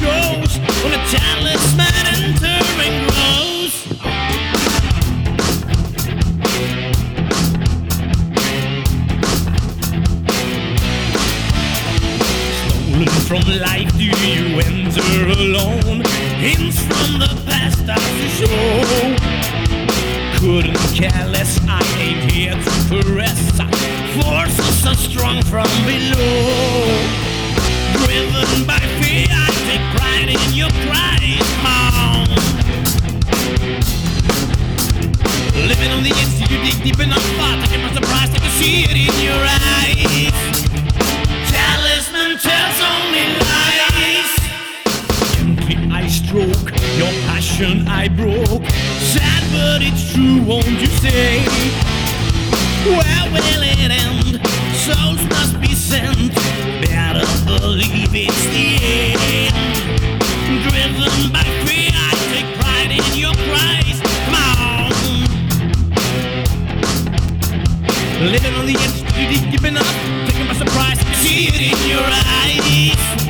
shows when a talisman entering grows. Stolen from life, do you enter alone? Hints from the past as you show. Couldn't care less, I ain't here to caress. Forces so strong from below. Driven by fear, I take pride in your cries, mom. Living on the edge till you dig deep enough, taking my surprise, I can see it in your eyes. Talisman tells only lies. Gently I stroke, your passion I broke. Sad but it's true, won't you say? Where will it end? Souls must be sent. Better believe it's the end. Driven by fear, I take pride in your cries. Come on. Living on the edge, you dig deep enough. Taken by surprise, I see it in your eyes.